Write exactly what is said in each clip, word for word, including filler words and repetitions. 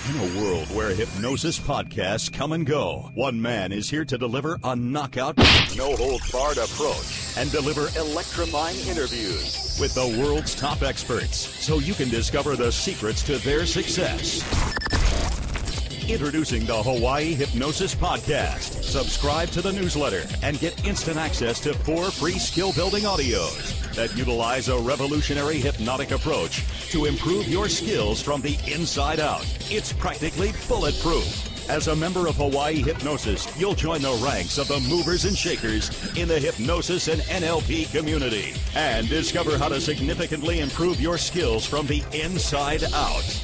In a world where hypnosis podcasts come and go, one man is here to deliver a knockout, no-holds-barred approach and deliver electrifying interviews with the world's top experts so you can discover the secrets to their success. Introducing the Hawaii Hypnosis Podcast. Subscribe to the newsletter and get instant access to four free skill-building audios that utilize a revolutionary hypnotic approach to improve your skills from the inside out. It's practically bulletproof. As a member of Hawaii Hypnosis, you'll join the ranks of the movers and shakers in the hypnosis and N L P community and discover how to significantly improve your skills from the inside out.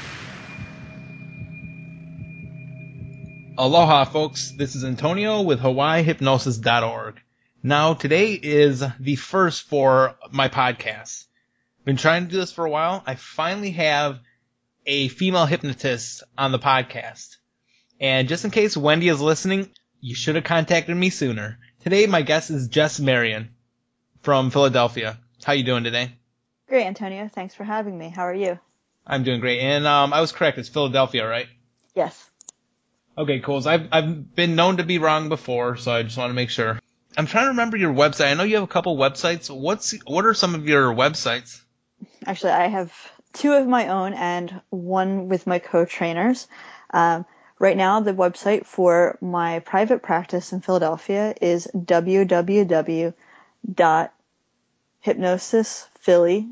Aloha, folks. This is Antonio with Hawaii Hypnosis dot org. Now, today is the first for my podcast. Been trying to do this for a while. I finally have a female hypnotist on the podcast. And just in case Wendy is listening, you should have contacted me sooner. Today, my guest is Jess Marion from Philadelphia. How you doing today? Great, Antonio. Thanks for having me. How are you? I'm doing great. And um, I was correct. It's Philadelphia, right? Yes. Okay, cool. So I've, I've been known to be wrong before, so I just want to make sure. I'm trying to remember your website. I know you have a couple websites. What's What are some of your websites? Actually, I have two of my own and one with my co-trainers. Um, right now, the website for my private practice in Philadelphia is w w w dot hypnosis philly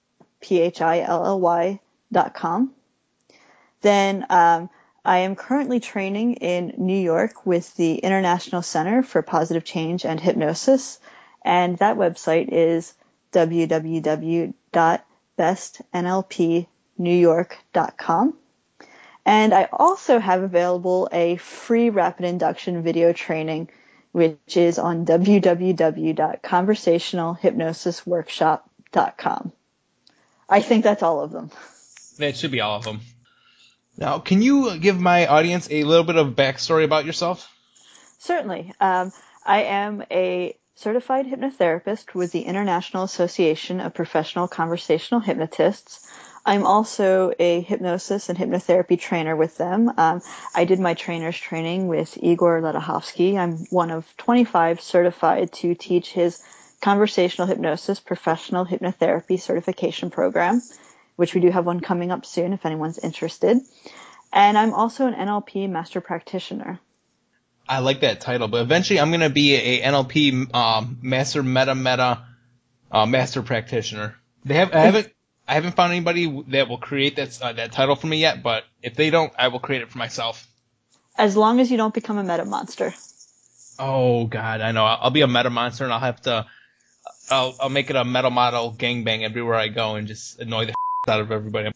dot com. Then um, I am currently training in New York with the International Center for Positive Change and Hypnosis, and that website is w w w dot best n l p new york dot com. And I also have available a free rapid induction video training, which is on w w w dot conversational hypnosis workshop dot com. I think that's all of them. That should be all of them. Now, can you give my audience a little bit of backstory about yourself? Certainly. Um, I am a certified hypnotherapist with the International Association of Professional Conversational Hypnotists. I'm also a hypnosis and hypnotherapy trainer with them. Um, I did my trainer's training with Igor Ledachovsky. I'm one of twenty-five certified to teach his conversational hypnosis professional hypnotherapy certification program, which we do have one coming up soon if anyone's interested. And I'm also an N L P master practitioner. I like that title, but eventually I'm going to be a N L P um, master meta meta uh, master practitioner. They have I haven't I haven't found anybody that will create that uh, that title for me yet, but if they don't, I will create it for myself. As long as you don't become a meta monster. Oh God, I know. I'll, I'll be a meta monster, and I'll have to. I'll I'll make it a metal model gangbang everywhere I go and just annoy the out of everybody.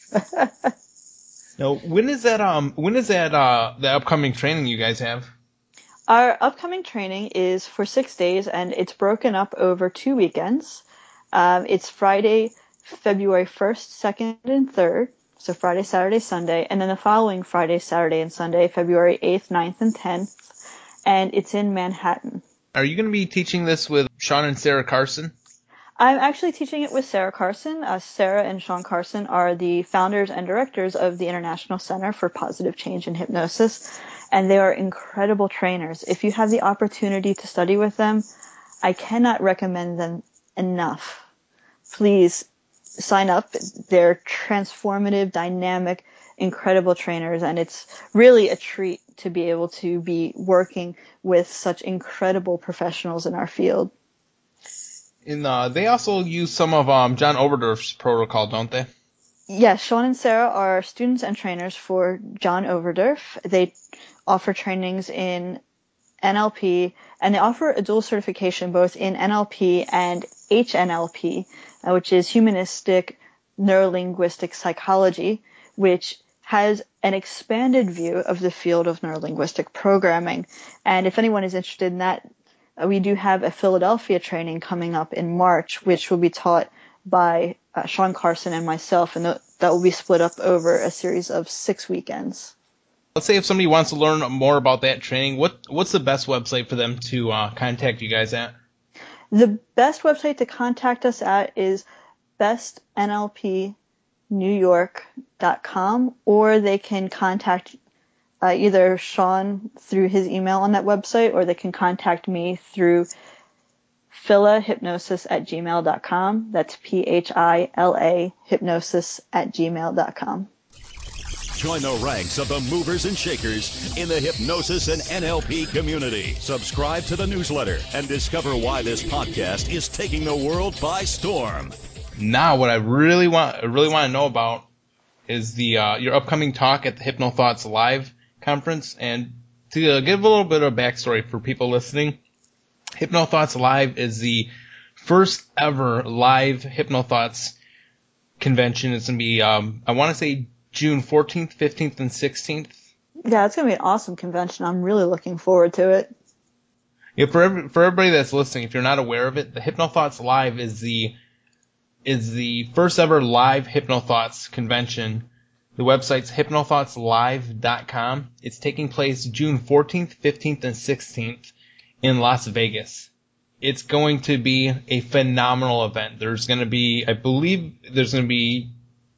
Now, when is that? Um, when is that? Uh, the upcoming training you guys have? Our upcoming training is for six days, and it's broken up over two weekends. Um, it's Friday, February first, second, and third. So Friday, Saturday, Sunday, and then the following Friday, Saturday, and Sunday, February eighth, ninth, and tenth. And it's in Manhattan. Are you going to be teaching this with Sean and Sarah Carson? I'm actually teaching it with Sarah Carson. Uh, Sarah and Sean Carson are the founders and directors of the International Center for Positive Change and Hypnosis, and they are incredible trainers. If you have the opportunity to study with them, I cannot recommend them enough. Please sign up. They're transformative, dynamic, incredible trainers, and it's really a treat to be able to be working with such incredible professionals in our field. In uh, they also use some of um, John Overdorf's protocol, don't they? Yes, Sean and Sarah are students and trainers for John Overdorf. They offer trainings in N L P, and they offer a dual certification both in N L P and H N L P, uh, which is Humanistic Neurolinguistic Psychology, which has an expanded view of the field of neurolinguistic programming. And if anyone is interested in that, we do have a Philadelphia training coming up in March, which will be taught by uh, Sean Carson and myself, and th- that will be split up over a series of six weekends. Let's say if somebody wants to learn more about that training, what what's the best website for them to uh, contact you guys at? The best website to contact us at is best n l p new york dot com, or they can contact uh, either Sean through his email on that website, or they can contact me through philahypnosis at gmail dot com. That's P H I L A hypnosis at gmail dot com. Join the ranks of the movers and shakers in the hypnosis and N L P community. Subscribe to the newsletter and discover why this podcast is taking the world by storm. Now, what I really want, really want to know about is the uh, your upcoming talk at the Hypno Thoughts Live conference. And to uh, give a little bit of backstory for people listening, Hypno Thoughts Live is the first ever live Hypno Thoughts convention. It's going to be, um, I want to say, June fourteenth, fifteenth, and sixteenth. Yeah, it's going to be an awesome convention. I'm really looking forward to it. Yeah, for every, for everybody that's listening, if you're not aware of it, the Hypno Thoughts Live is the is the first ever live Hypno Thoughts convention. The website's hypno thoughts live dot com. It's taking place June fourteenth, fifteenth, and sixteenth in Las Vegas. It's going to be a phenomenal event. There's going to be, I believe, there's going to be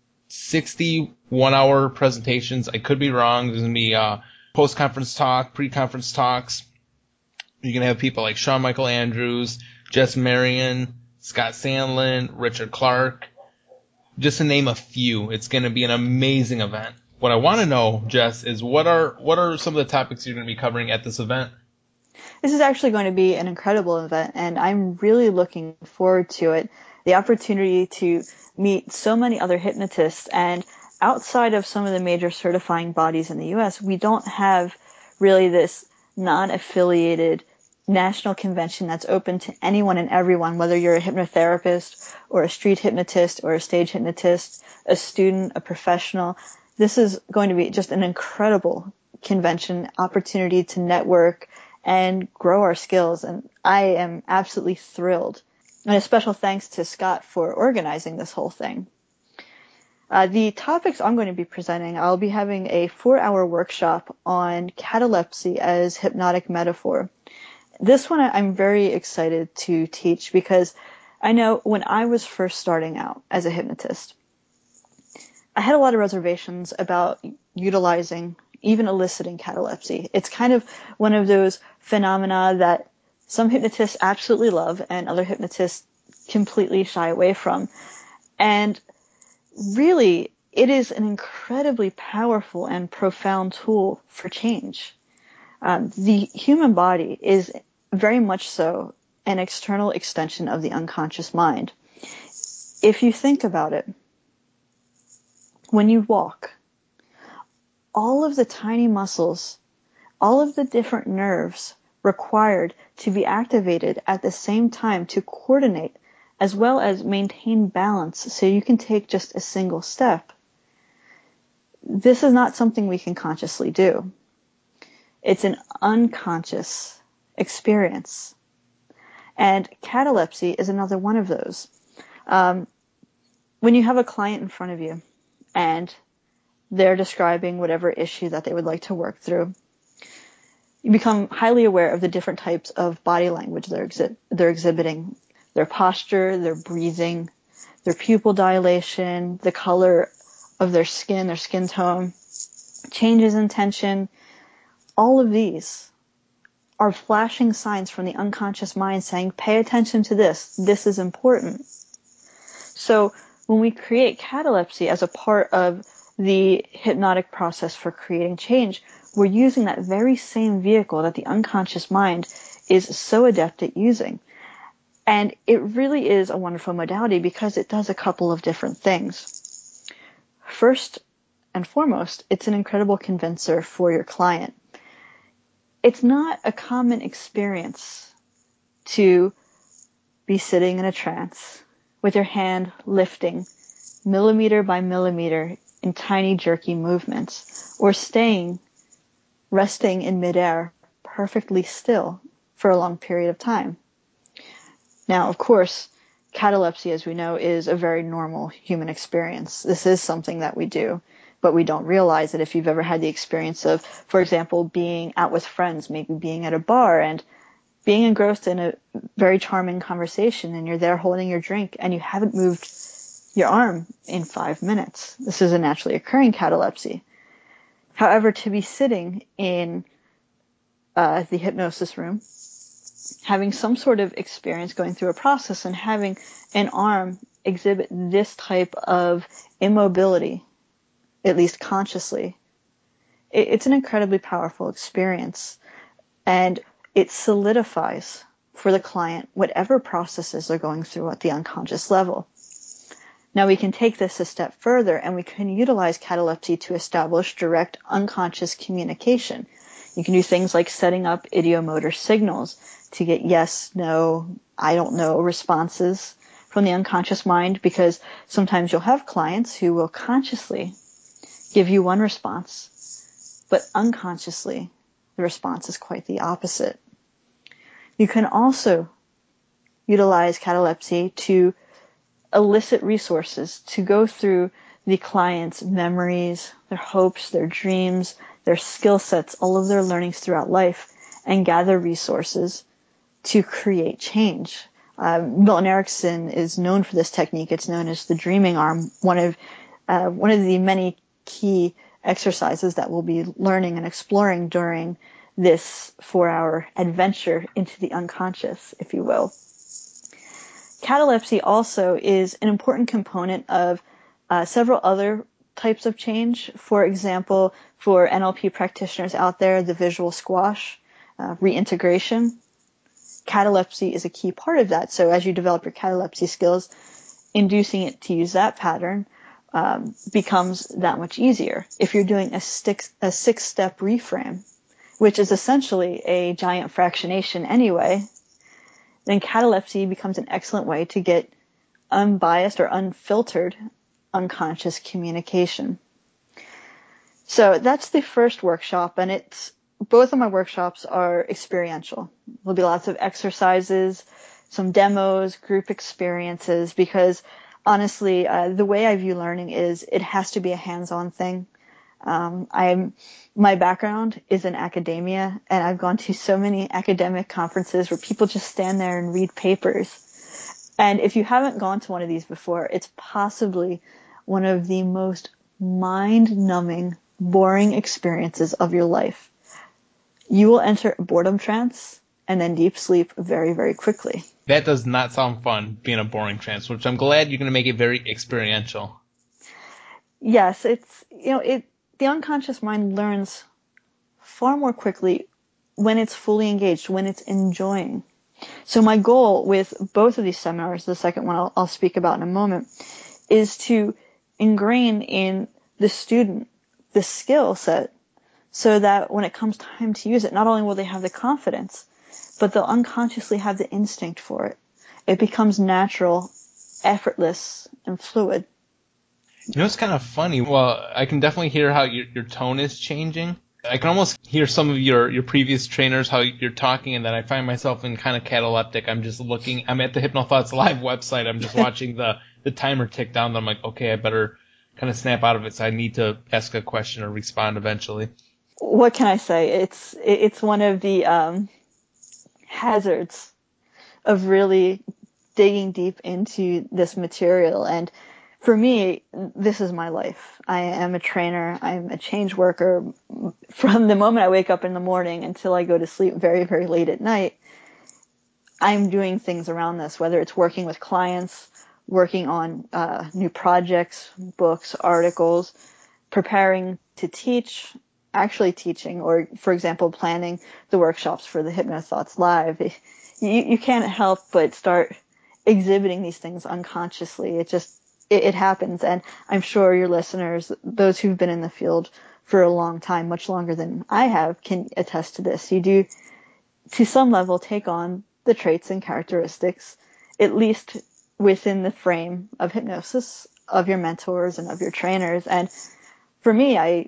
sixty one-hour presentations. I could be wrong. There's going to be uh, post-conference talk, pre-conference talks. You're going to have people like Sean Michael Andrews, Jess Marion, Scott Sandlin, Richard Clark, just to name a few. It's going to be an amazing event. What I want to know, Jess, is what are what are some of the topics you're going to be covering at this event? This is actually going to be an incredible event, and I'm really looking forward to it. The opportunity to meet so many other hypnotists, and outside of some of the major certifying bodies in the U S, we don't have really this non-affiliated national convention that's open to anyone and everyone, whether you're a hypnotherapist or a street hypnotist or a stage hypnotist, a student, a professional. This is going to be just an incredible convention, opportunity to network and grow our skills, and I am absolutely thrilled. And a special thanks to Scott for organizing this whole thing. Uh, the topics I'm going to be presenting, I'll be having a four-hour workshop on catalepsy as hypnotic metaphor. This one I'm very excited to teach because I know when I was first starting out as a hypnotist, I had a lot of reservations about utilizing, even eliciting catalepsy. It's kind of one of those phenomena that some hypnotists absolutely love and other hypnotists completely shy away from. And really, it is an incredibly powerful and profound tool for change. Um, the human body is very much so an external extension of the unconscious mind. If you think about it, when you walk, all of the tiny muscles, all of the different nerves required to be activated at the same time to coordinate as well as maintain balance so you can take just a single step. This is not something we can consciously do. It's an unconscious experience. And catalepsy is another one of those. Um, when you have a client in front of you and they're describing whatever issue that they would like to work through, you become highly aware of the different types of body language they're, exhi- they're exhibiting. Their posture, their breathing, their pupil dilation, the color of their skin, their skin tone, changes in tension. All of these are flashing signs from the unconscious mind saying, pay attention to this. This is important. So when we create catalepsy as a part of the hypnotic process for creating change, we're using that very same vehicle that the unconscious mind is so adept at using. And it really is a wonderful modality because it does a couple of different things. First and foremost, it's an incredible convincer for your client. It's not a common experience to be sitting in a trance with your hand lifting millimeter by millimeter in tiny jerky movements, or staying, resting in midair perfectly still for a long period of time. Now, of course, catalepsy, as we know, is a very normal human experience. This is something that we do, but we don't realize it. If you've ever had the experience of, for example, being out with friends, maybe being at a bar and being engrossed in a very charming conversation, and you're there holding your drink and you haven't moved your arm in five minutes. This is a naturally occurring catalepsy. However, to be sitting in uh, the hypnosis room, having some sort of experience going through a process and having an arm exhibit this type of immobility, at least consciously, it, it's an incredibly powerful experience. And it solidifies for the client whatever processes they're going through at the unconscious level. Now we can take this a step further and we can utilize catalepsy to establish direct unconscious communication. You can do things like setting up ideomotor signals to get yes, no, I don't know responses from the unconscious mind, because sometimes you'll have clients who will consciously give you one response, but unconsciously the response is quite the opposite. You can also utilize catalepsy to elicit resources, to go through the client's memories, their hopes, their dreams, their skill sets, all of their learnings throughout life, and gather resources to create change. Uh, Milton Erickson is known for this technique. It's known as the dreaming arm, one of uh, one of the many key exercises that we'll be learning and exploring during this four-hour adventure into the unconscious, if you will. Catalepsy also is an important component of uh, several other types of change. For example, for N L P practitioners out there, the visual squash, uh, reintegration. Catalepsy is a key part of that. So as you develop your catalepsy skills, inducing it to use that pattern um, becomes that much easier. If you're doing a, six, a six-step reframe, which is essentially a giant fractionation anyway, then catalepsy becomes an excellent way to get unbiased or unfiltered unconscious communication. So that's the first workshop, and it's both of my workshops are experiential. There'll be lots of exercises, some demos, group experiences, because honestly, uh, the way I view learning is it has to be a hands-on thing. Um, I'm, my background is in academia, and I've gone to so many academic conferences where people just stand there and read papers. And if you haven't gone to one of these before, it's possibly one of the most mind-numbing, boring experiences of your life. You will enter a boredom trance and then deep sleep very, very quickly. That does not sound fun, being a boring trance, which I'm glad you're going to make it very experiential. Yes, it's, you know, it, the unconscious mind learns far more quickly when it's fully engaged, when it's enjoying. So my goal with both of these seminars, the second one I'll, I'll speak about in a moment, is to ingrain in the student the skill set so that when it comes time to use it, not only will they have the confidence, but they'll unconsciously have the instinct for it. It becomes natural, effortless, and fluid. You know, it's kind of funny. Well, I can definitely hear how your, your tone is changing. I can almost hear some of your, your previous trainers, how you're talking, and then I find myself in kind of cataleptic. I'm just looking, I'm at the HypnoThoughts Live website. I'm just watching the, the timer tick down. I'm like, okay, I better kind of snap out of it. So I need to ask a question or respond eventually. What can I say? It's, it's one of the, um, hazards of really digging deep into this material. And for me, this is my life. I am a trainer. I'm a change worker. From the moment I wake up in the morning until I go to sleep very, very late at night, I'm doing things around this, whether it's working with clients, working on uh, new projects, books, articles, preparing to teach, actually teaching, or, for example, planning the workshops for the HypnoThoughts Live. You, you can't help but start exhibiting these things unconsciously. It just It, it happens, and I'm sure your listeners, those who've been in the field for a long time, much longer than I have, can attest to this. You do, to some level, take on the traits and characteristics, at least within the frame of hypnosis, of your mentors and of your trainers. And for me, I,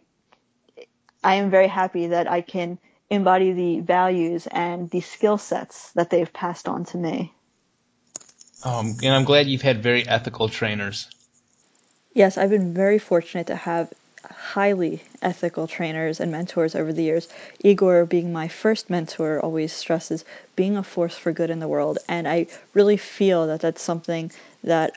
I am very happy that I can embody the values and the skill sets that they've passed on to me. Um, and I'm glad you've had very ethical trainers. Yes, I've been very fortunate to have highly ethical trainers and mentors over the years. Igor, being my first mentor, always stresses being a force for good in the world. And I really feel that that's something that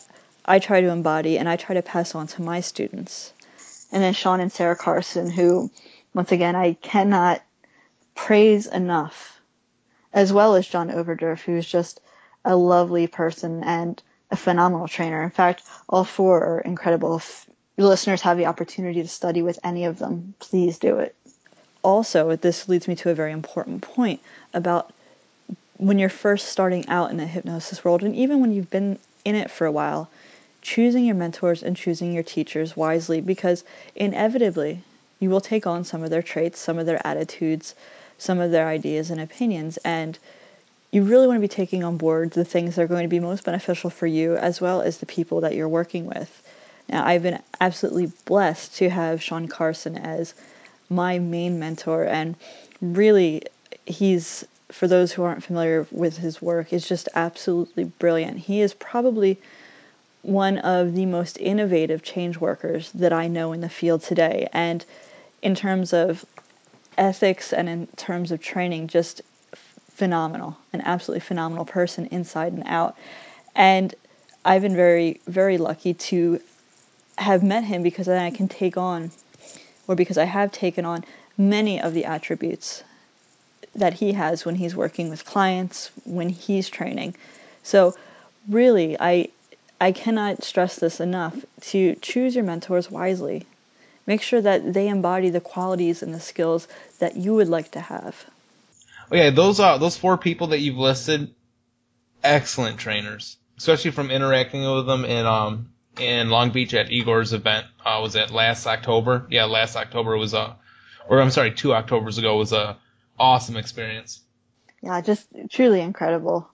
I try to embody and I try to pass on to my students. And then Sean and Sarah Carson, who, once again, I cannot praise enough, as well as John Overdurf, who's just a lovely person and a phenomenal trainer. In fact, all four are incredible. If your listeners have the opportunity to study with any of them, please do it. Also, this leads me to a very important point about when you're first starting out in the hypnosis world, and even when you've been in it for a while, choosing your mentors and choosing your teachers wisely, because inevitably you will take on some of their traits, some of their attitudes, some of their ideas and opinions, and you really want to be taking on board the things that are going to be most beneficial for you as well as the people that you're working with. Now, I've been absolutely blessed to have Sean Carson as my main mentor, and really he's, for those who aren't familiar with his work, is just absolutely brilliant. He is probably one of the most innovative change workers that I know in the field today, and in terms of ethics and in terms of training, just phenomenal, an absolutely phenomenal person inside and out. And I've been very, very lucky to have met him because then I can take on, or because I have taken on many of the attributes that he has when he's working with clients, when he's training. So really, I I cannot stress this enough, to choose your mentors wisely. Make sure that they embody the qualities and the skills that you would like to have. Oh yeah, those uh, those four people that you've listed, excellent trainers, especially from interacting with them in um in Long Beach at Igor's event. Uh, was it last October? Yeah, last October was a, or I'm sorry, two Octobers ago was a awesome experience. Yeah, just truly incredible.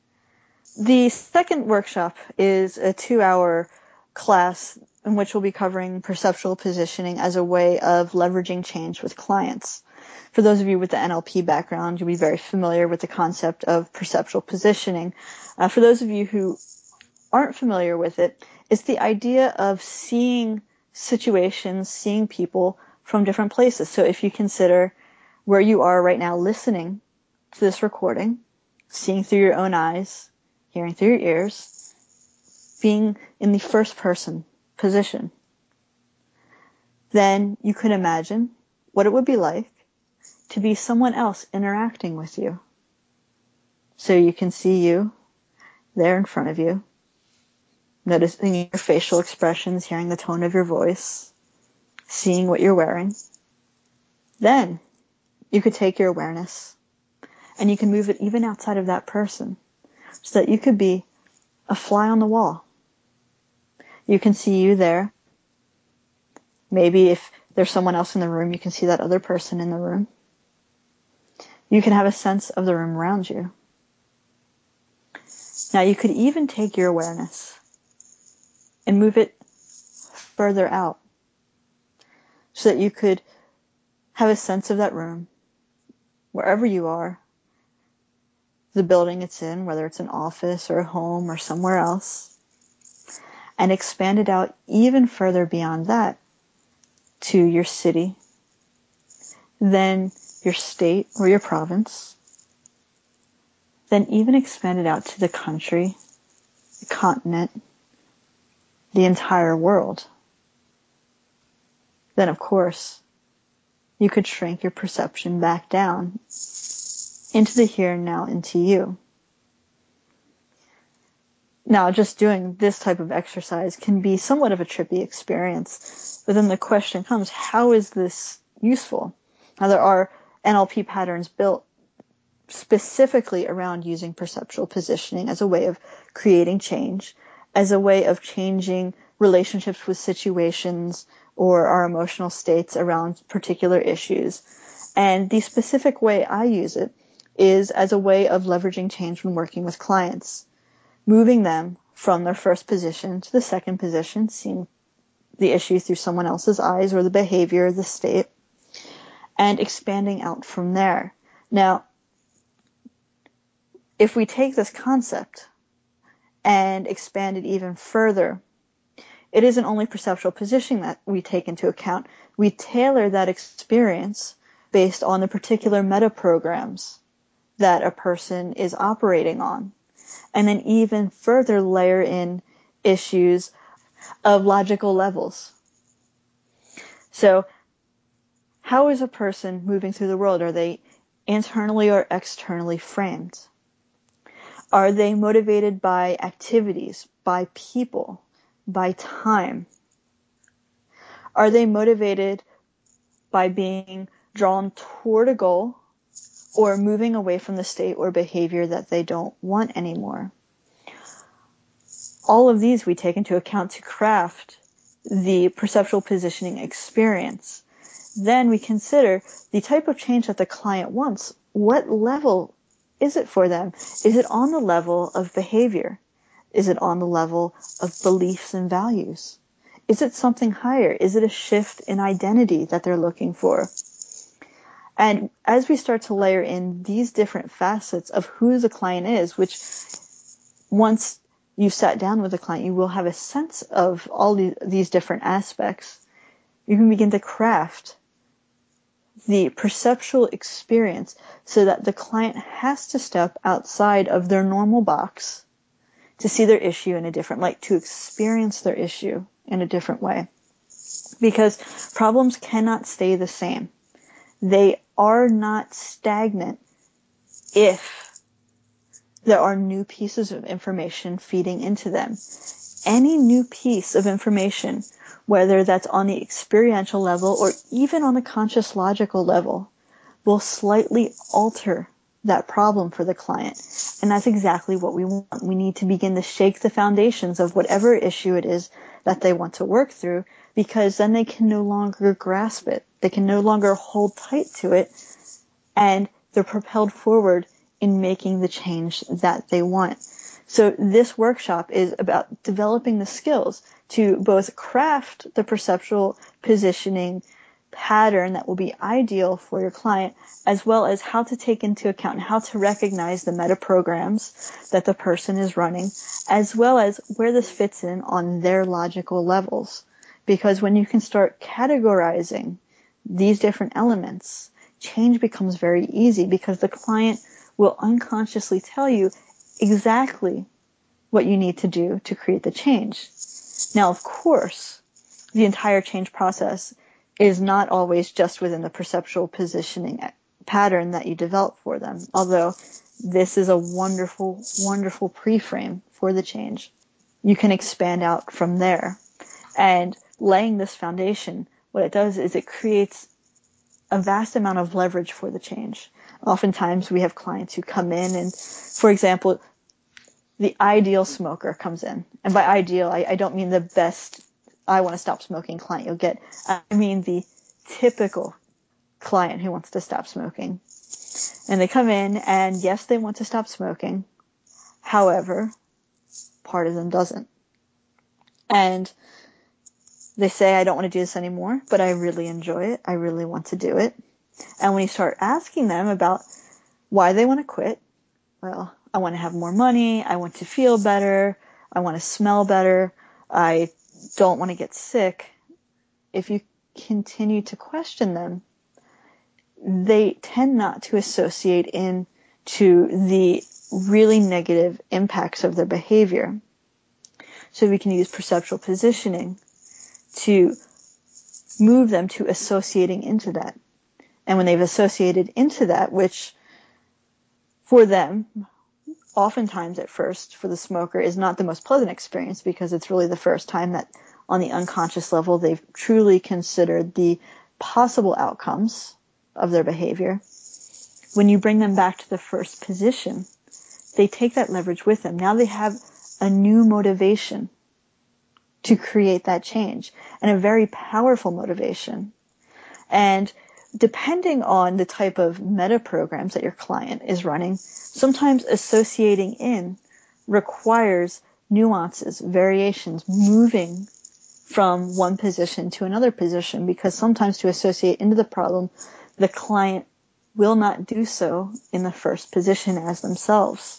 The second workshop is a two-hour class in which we'll be covering perceptual positioning as a way of leveraging change with clients. For those of you with the N L P background, you'll be very familiar with the concept of perceptual positioning. Uh, for those of you who aren't familiar with it, it's the idea of seeing situations, seeing people from different places. So if you consider where you are right now listening to this recording, seeing through your own eyes, hearing through your ears, being in the first person position, then you could imagine what it would be like to be someone else interacting with you. So you can see you there in front of you, noticing your facial expressions, hearing the tone of your voice, seeing what you're wearing. Then you could take your awareness and you can move it even outside of that person, so that you could be a fly on the wall. You can see you there. Maybe if there's someone else in the room, you can see that other person in the room. You can have a sense of the room around you. Now you could even take your awareness and move it further out, so that you could have a sense of that room, wherever you are, the building it's in, whether it's an office or a home or somewhere else, and expand it out even further beyond that to your city, then your state or your province, then even expand it out to the country, the continent, the entire world. Then, of course, you could shrink your perception back down into the here and now, into you. Now, just doing this type of exercise can be somewhat of a trippy experience, but then the question comes, how is this useful? Now, there are N L P patterns built specifically around using perceptual positioning as a way of creating change, as a way of changing relationships with situations or our emotional states around particular issues. And the specific way I use it is as a way of leveraging change when working with clients, moving them from their first position to the second position, seeing the issue through someone else's eyes or the behavior, the state, and expanding out from there. Now, if we take this concept and expand it even further, it isn't only perceptual positioning that we take into account. We tailor that experience based on the particular meta programs that a person is operating on, and then even further layer in issues of logical levels. So how is a person moving through the world? Are they internally or externally framed? Are they motivated by activities, by people, by time? Are they motivated by being drawn toward a goal or moving away from the state or behavior that they don't want anymore? All of these we take into account to craft the perceptual positioning experience. Then we consider the type of change that the client wants. What level is it for them? Is it on the level of behavior? Is it on the level of beliefs and values? Is it something higher? Is it a shift in identity that they're looking for? And as we start to layer in these different facets of who the client is, which once you've sat down with the client, you will have a sense of all these different aspects, you can begin to craft the perceptual experience so that the client has to step outside of their normal box to see their issue in a different light, to experience their issue in a different way. Because problems cannot stay the same. They are not stagnant if there are new pieces of information feeding into them. Any new piece of information, whether that's on the experiential level or even on the conscious logical level, will slightly alter that problem for the client. And that's exactly what we want. We need to begin to shake the foundations of whatever issue it is that they want to work through, because then they can no longer grasp it. They can no longer hold tight to it, and they're propelled forward in making the change that they want. So this workshop is about developing the skills to both craft the perceptual positioning pattern that will be ideal for your client, as well as how to take into account and how to recognize the meta programs that the person is running, as well as where this fits in on their logical levels. Because when you can start categorizing these different elements, change becomes very easy, because the client will unconsciously tell you exactly what you need to do to create the change. Now, of course, the entire change process is not always just within the perceptual positioning pattern that you develop for them, although this is a wonderful, wonderful pre-frame for the change. You can expand out from there. And laying this foundation, what it does is it creates a vast amount of leverage for the change. Oftentimes we have clients who come in and, for example, the ideal smoker comes in. And by ideal, I, I don't mean the best, I want to stop smoking client you'll get. I mean the typical client who wants to stop smoking. And they come in and yes, they want to stop smoking. However, part of them doesn't. And they say, I don't want to do this anymore, but I really enjoy it. I really want to do it. And when you start asking them about why they want to quit, well, I want to have more money. I want to feel better. I want to smell better. I don't want to get sick. If you continue to question them, they tend not to associate in to the really negative impacts of their behavior. So we can use perceptual positioning to move them to associating into that. And when they've associated into that, which for them, oftentimes at first for the smoker is not the most pleasant experience, because it's really the first time that on the unconscious level they've truly considered the possible outcomes of their behavior. When you bring them back to the first position, they take that leverage with them. Now they have a new motivation to create that change, and a very powerful motivation. And depending on the type of meta programs that your client is running, sometimes associating in requires nuances, variations, moving from one position to another position, because sometimes to associate into the problem, the client will not do so in the first position as themselves.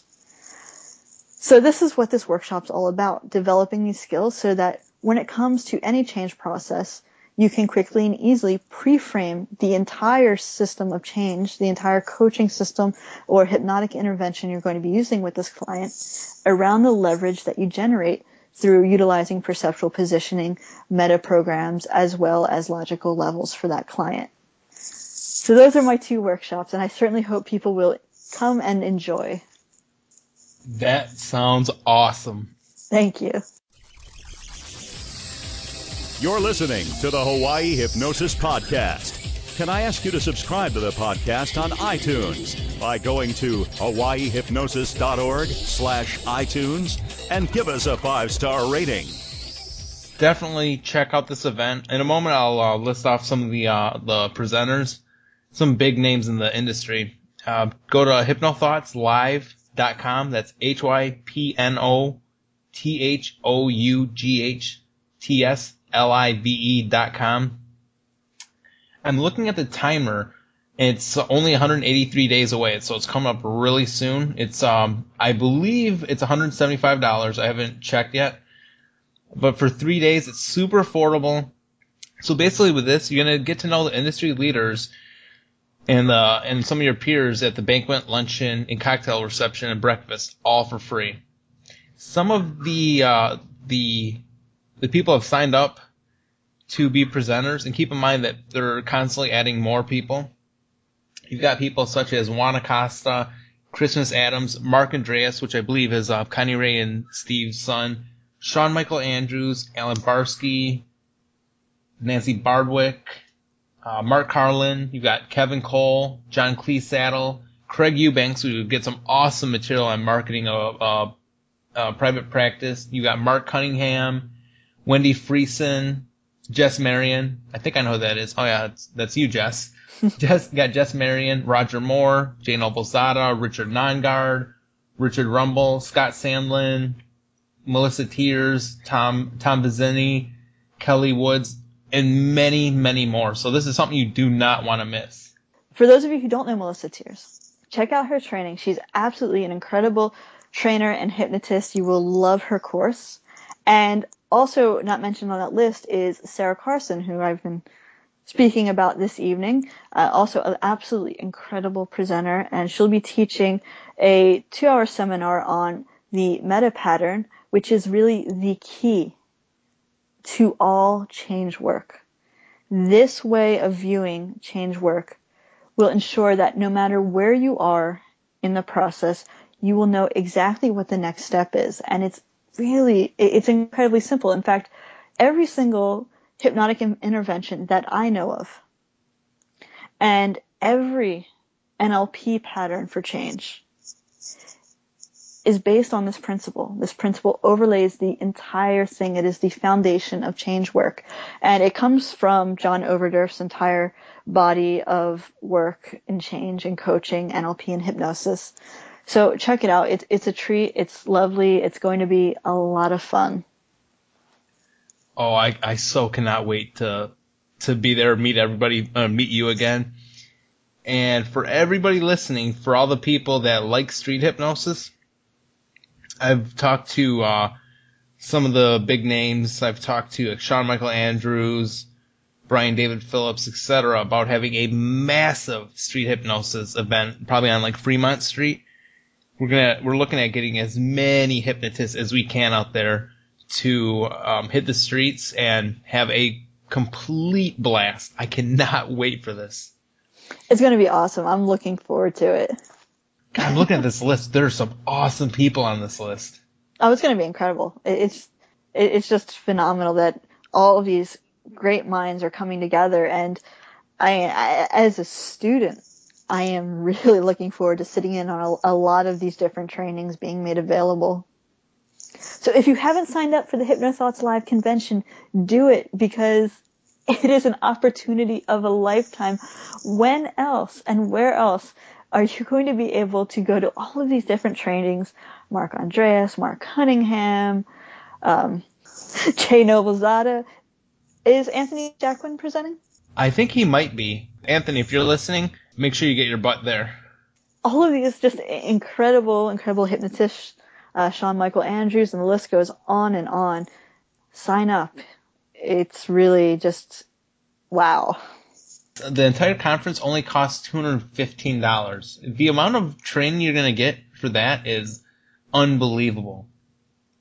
So this is what this workshop's all about, developing these skills so that when it comes to any change process, you can quickly and easily pre-frame the entire system of change, the entire coaching system or hypnotic intervention you're going to be using with this client around the leverage that you generate through utilizing perceptual positioning, meta programs, as well as logical levels for that client. So those are my two workshops, and I certainly hope people will come and enjoy. That sounds awesome. Thank you. You're listening to the Hawaii Hypnosis Podcast. Can I ask you to subscribe to the podcast on iTunes by going to hawaii hypnosis dot org slash iTunes and give us a five-star rating. Definitely check out this event. In a moment, I'll uh, list off some of the uh, the presenters, some big names in the industry. Uh, go to hypnothoughts live dot com. That's H Y P N O T H O U G H T S L I V E dot com. I'm looking at the timer. It's only one hundred eighty-three days away, so it's coming up really soon. It's, um, I believe it's one hundred seventy-five dollars. I haven't checked yet. But for three days, it's super affordable. So basically with this, you're going to get to know the industry leaders and, uh, and some of your peers at the banquet, luncheon, and cocktail reception and breakfast, all for free. Some of the, uh, the, the people have signed up to be presenters, and keep in mind that they're constantly adding more people. You've got people such as Juan Acosta, Christmas Adams, Mark Andreas, which I believe is uh, Connie Ray and Steve's son, Sean Michael Andrews, Alan Barsky, Nancy Bardwick, uh, Mark Carlin. You've got Kevin Cole, John Cleesaddle, Craig Eubanks, who gets some awesome material on marketing of uh, uh, private practice. You've got Mark Cunningham, Wendy Friesen, Jess Marion. I think I know who that is. Oh, yeah, that's, that's you, Jess. Jess got Jess Marion, Roger Moore, Jane Obelzada, Richard Nongard, Richard Rumble, Scott Sandlin, Melissa Tears, Tom Tom Vizzini, Kelly Woods, and many, many more. So this is something you do not want to miss. For those of you who don't know Melissa Tears, check out her training. She's absolutely an incredible trainer and hypnotist. You will love her course. And also not mentioned on that list is Sarah Carson, who I've been speaking about this evening. Uh, also an absolutely incredible presenter, and she'll be teaching a two-hour seminar on the meta pattern, which is really the key to all change work. This way of viewing change work will ensure that no matter where you are in the process, you will know exactly what the next step is. And it's really, it's incredibly simple. In fact, every single hypnotic intervention that I know of and every N L P pattern for change is based on this principle. This principle overlays the entire thing. It is the foundation of change work. And it comes from John Overdurf's entire body of work in change and coaching, N L P and hypnosis. So check it out. It's, it's a treat. It's lovely. It's going to be a lot of fun. Oh, I, I so cannot wait to to be there, meet everybody, uh, meet you again. And for everybody listening, for all the people that like street hypnosis, I've talked to uh, some of the big names. I've talked to Sean Michael Andrews, Brian David Phillips, et cetera, about having a massive street hypnosis event, probably on like Fremont Street. We're gonna we're looking at getting as many hypnotists as we can out there to um, hit the streets and have a complete blast. I cannot wait for this. It's going to be awesome. I'm looking forward to it. God, I'm looking at this list. There's some awesome people on this list. Oh, it's going to be incredible. It's it's just phenomenal that all of these great minds are coming together. And I, I as a student, I am really looking forward to sitting in on a, a lot of these different trainings being made available. So if you haven't signed up for the HypnoThoughts Live convention, do it, because it is an opportunity of a lifetime. When else and where else are you going to be able to go to all of these different trainings? Mark Andreas, Mark Cunningham, um, Jay Noblezada. Is Anthony Jacquin presenting? I think he might be. Anthony, if you're listening, make sure you get your butt there. All of these just incredible, incredible hypnotists. Uh, Sean Michael Andrews, and the list goes on and on. Sign up. It's really just, wow. The entire conference only costs two hundred fifteen dollars. The amount of training you're going to get for that is unbelievable.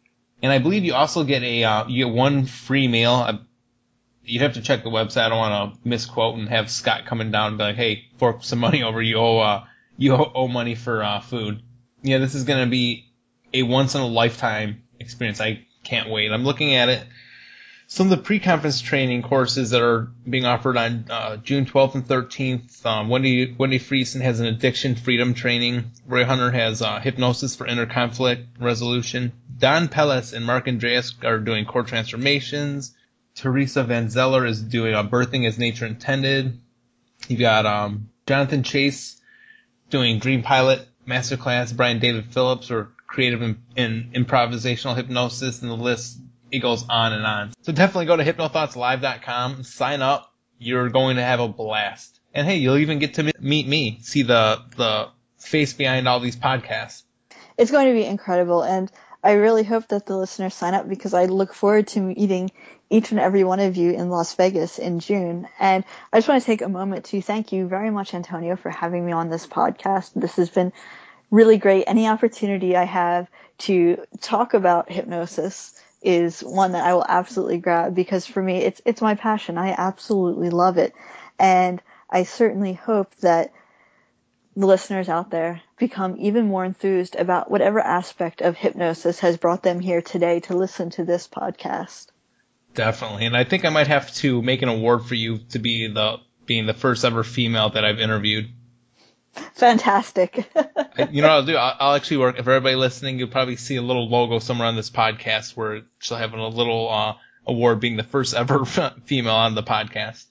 And I believe you also get a uh, you get one free meal. I, you'd have to check the website. I don't want to misquote and have Scott coming down and be like, "Hey, fork some money over. You owe uh, you owe money for uh, food." Yeah, this is going to be a once in a lifetime experience. I can't wait. I'm looking at it. Some of the pre-conference training courses that are being offered on uh, June twelfth and thirteenth. Um, Wendy Wendy Friesen has an addiction freedom training. Roy Hunter has uh, hypnosis for inner conflict resolution. Don Pellis and Mark Andreas are doing core transformations. Teresa Van Zeller is doing uh, birthing as nature intended. You've got um, Jonathan Chase doing Dream Pilot Masterclass. Brian David Phillips or creative in, in improvisational hypnosis, and the list, it goes on and on. So definitely go to hypnothoughts live dot com, sign up. You're going to have a blast. And hey, you'll even get to meet me, see the the face behind all these podcasts. It's going to be incredible, and I really hope that the listeners sign up because I look forward to meeting each and every one of you in Las Vegas in June. And I just want to take a moment to thank you very much, Antonio, for having me on this podcast. This has been really great. Any opportunity I have to talk about hypnosis is one that I will absolutely grab because for me, it's it's my passion. I absolutely love it. And I certainly hope that the listeners out there become even more enthused about whatever aspect of hypnosis has brought them here today to listen to this podcast. Definitely. And I think I might have to make an award for you to be the being the first ever female that I've interviewed. Fantastic. You know what I'll do? I'll, I'll actually work. If everybody listening, you'll probably see a little logo somewhere on this podcast where she'll have a little uh, award being the first ever female on the podcast.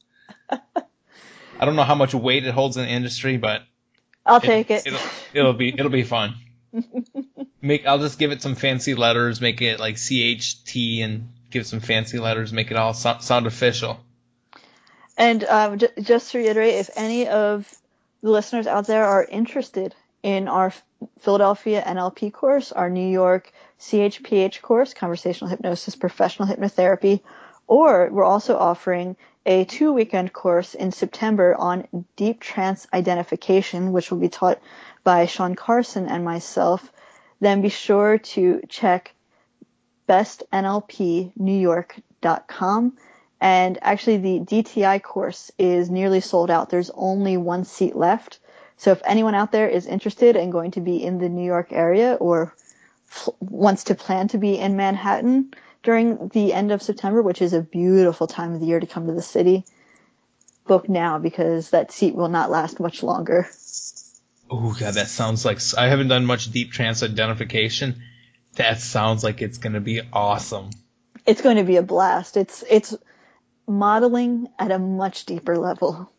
I don't know how much weight it holds in the industry, but I'll it, take it. It'll, it'll be it'll be fun. Make I'll just give it some fancy letters, make it like C H T, and give it some fancy letters, make it all so, sound official. And um, j- just to reiterate, if any of the listeners out there are interested in our Philadelphia N L P course, our New York C H P H course, Conversational Hypnosis, Professional Hypnotherapy, or we're also offering a two-weekend course in September on Deep Trance Identification, which will be taught by Sean Carson and myself, then be sure to check best N L P New York dot com. And actually, the D T I course is nearly sold out. There's only one seat left. So if anyone out there is interested and going to be in the New York area or f- wants to plan to be in Manhattan during the end of September, which is a beautiful time of the year to come to the city, book now because that seat will not last much longer. Oh, God, that sounds like... I haven't done much deep trance identification. That sounds like it's going to be awesome. It's going to be a blast. It's it's modeling at a much deeper level.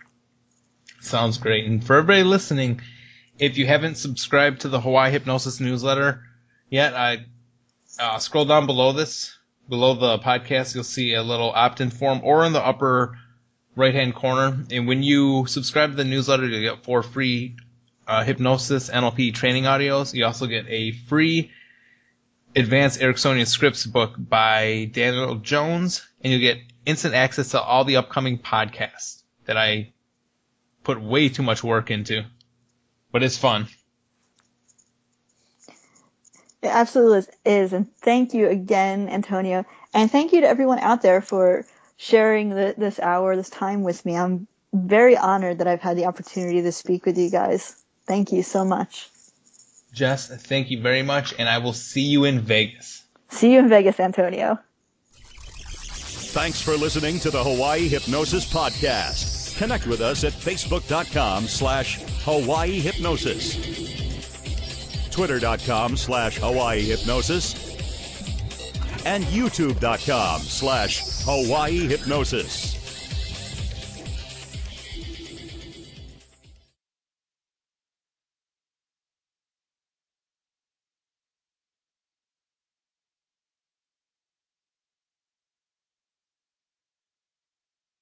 Sounds great. And for everybody listening, if you haven't subscribed to the Hawaii Hypnosis newsletter yet, I uh, scroll down below this, below the podcast, you'll see a little opt-in form, or in the upper right-hand corner. And when you subscribe to the newsletter, you'll get four free uh, hypnosis N L P training audios. You also get a free Advanced Ericksonian Scripts book by Daniel Jones, and you'll get instant access to all the upcoming podcasts that I put way too much work into, but it's fun. It absolutely is, and thank you again, Antonio, and thank you to everyone out there for sharing the, this hour, this time with me. I'm very honored that I've had the opportunity to speak with you guys. Thank you so much. Jess, thank you very much, and I will see you in Vegas. See you in Vegas, Antonio. Thanks for listening to the Hawaii Hypnosis Podcast. Connect with us at facebook.com slash Hawaii Hypnosis, twitter.com slash Hawaii Hypnosis, and youtube.com slash Hawaii Hypnosis.